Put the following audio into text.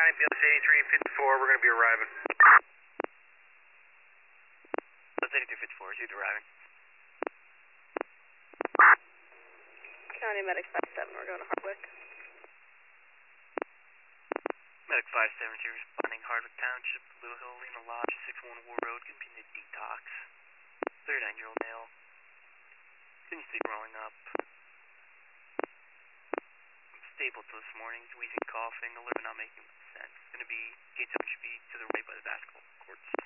BLS 8354, we're going to be arriving. BLS 8354, who's arriving? County Medic 57, we're going to Hardwick. Medic 572 responding, Hardwick Township, Blue Hill, Lima Lodge, 61 War Road, convenient detox. 39-year-old male. Continuously throwing up. Stable till this morning, wheezing, coughing, alert not making sense. It's going to be, gate 7 should be to the right by the basketball courts.